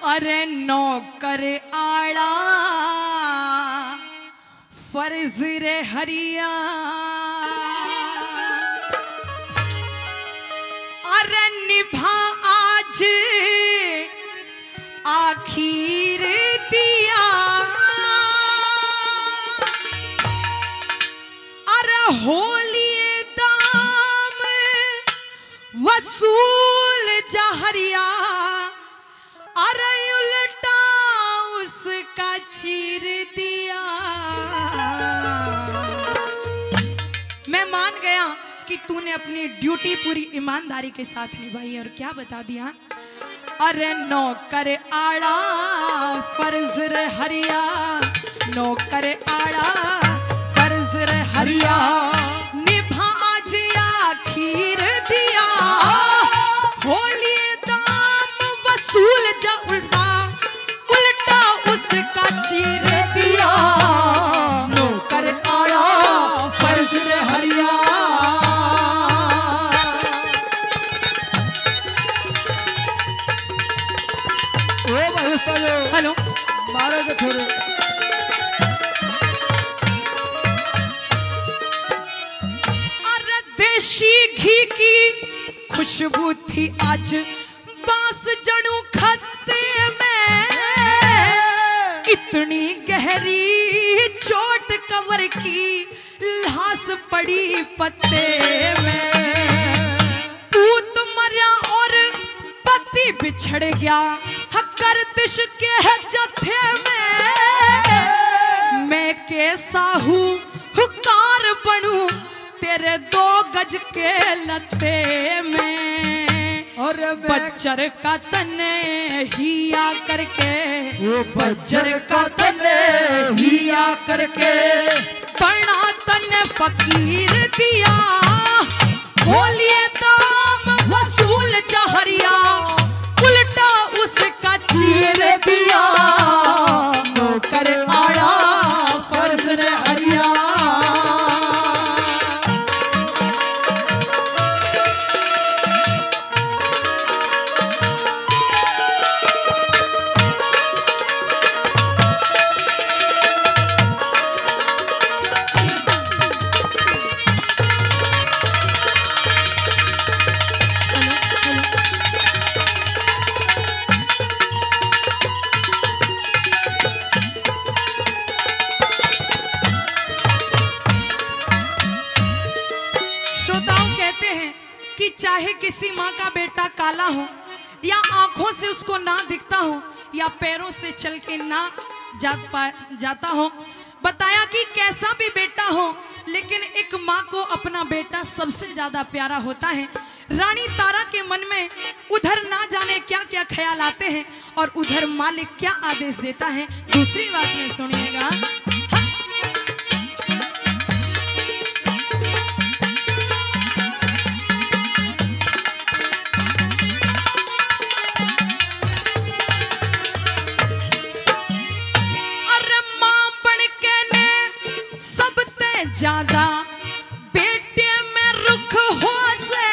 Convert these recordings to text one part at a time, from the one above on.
अरे नौकर आड़ा फर्ज रे हरिया, अरे निभा आज आखिर दिया, अरे होलिए दाम वसूल जहरिया, अरे उल्टा उसका चीर दिया। मैं मान गया कि तूने अपनी ड्यूटी पूरी ईमानदारी के साथ निभाई और क्या बता दिया। अरे नौकर आड़ा फर्ज रे हरिया, नौकर आड़ा फर्ज रे हरिया, निभा आज आखिर दिया, होलिए दाम वसूल जा उल्टा, उल्टा उसका चीर दिया। नौकर आड़ा फर्ज रे हरिया। हेलो मारे के थोड़े अरे देशी घी की खुशबू थी आज बांस जड़ू खत्ते में, इतनी गहरी चोट कवर की लाश पड़ी पत्ते में, पूत मरा और पति बिछड़ गया, गर्दिश के जत्थे में मैं कैसा हूँ हुकार बनूं तेरे 2 गज के लत्ते में। और बच्चर का तने हिया करके, बच्चर का तने हिया करके, बना तने फकीर दिया, होलिए दाम वसूल जहरिया, उल्टा उसका चीर दिया। नौकर आड़ा फर्ज रे हरिया। कि चाहे किसी माँ का बेटा काला हो या आंखों से उसको ना दिखता हो या पैरों से चल के ना जाता हो, बताया कि कैसा भी बेटा हो लेकिन एक माँ को अपना बेटा सबसे ज्यादा प्यारा होता है। रानी तारा के मन में उधर ना जाने क्या क्या ख्याल आते हैं और उधर मालिक क्या आदेश देता है, दूसरी बात में सुनिएगा। ज्यादा बेटे में रुख हो से,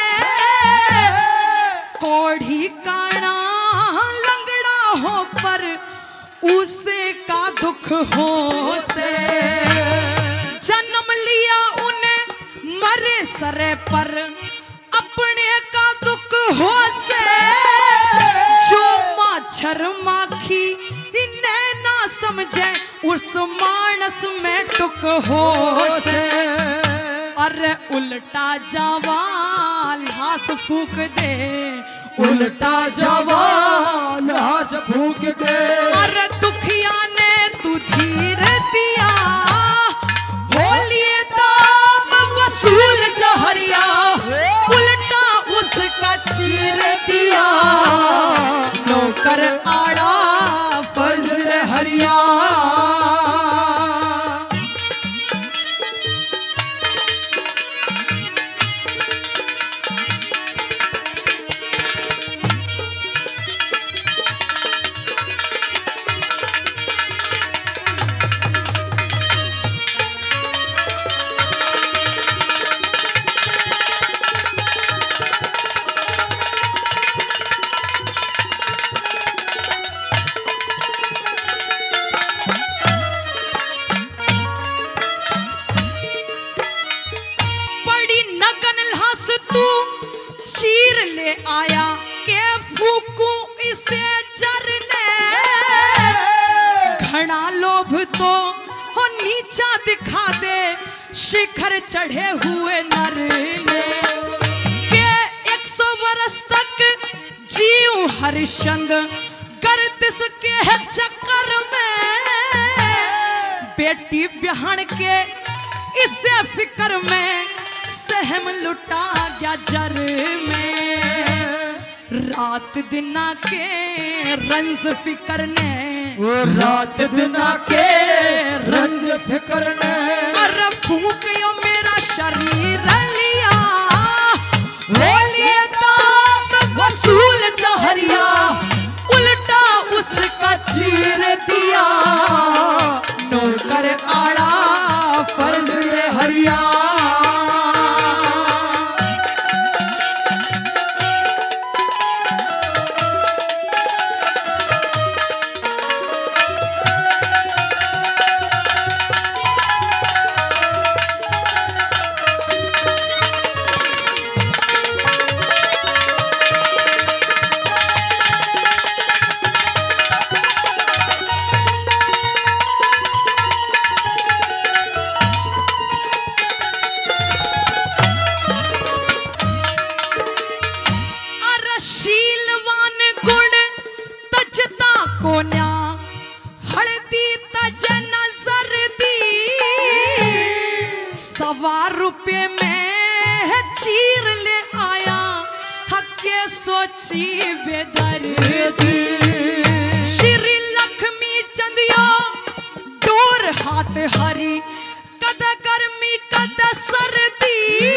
कोढ़ी काना लंगड़ा हो पर उसे का दुख हो से, जन्म लिया उन्हें मरे सरे पर अपने का दुख हो से, जो माछर माखी इन्हें ना समझे उस मानस में टुक हो से, अरे उल्टा जवान हाथ फूक दे, उल्टा जवान हाथ फूक दे, अरे दुखिया ने तू धीर दिया, होलिए दाम वसूल जहरिया, उल्टा उसका चीर दिया। नौकर आड़ा फर्ज रे हरिया। तो हो नीचा दिखा दे शिखर चढ़े हुए नर ने के 100 वर्ष तक जीव हरिश्चंद्र गर्दिश के चक्कर में बेटी बिहान के इसे फिक्र में सहम लुटा गया जर में रात दिना के रंज फिक्र ने वो रात दिना के रंज फिक्र ने और फूक यो मेरा शरीर लिया वो लिए दाम वसूल जहरिया उल्टा उसका चीर दिया नौकर आड़ा फर्ज रे हरिया ₹1 में चीर ले आया हके सोची बेदर्दी श्री लक्ष्मी चंदिया डोर हाथ हरी कद गर्मी कद सर्दी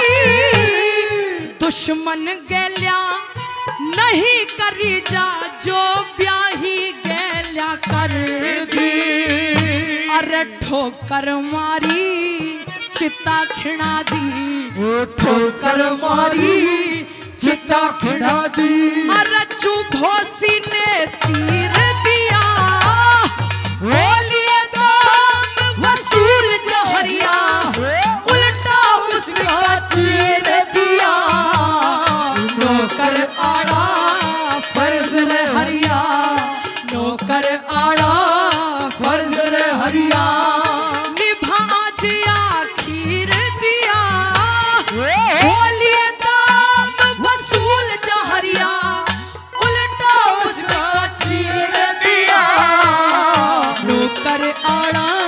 दुश्मन गैल्या नहीं करी जा जो ब्याही गैल्या कर दी अरे ठोकर मारी चिता खिड़ा दी ठोकर मारी चिता खिड़ा दी अरे चुभोसी ने तीर दिया वो लिए दाम वसूल जहरिया उल्टा उसका चीर दिया नौकर आड़ा फर्ज रे हरिया नौकर आड़ा फर्ज रे हरिया कर आड़ा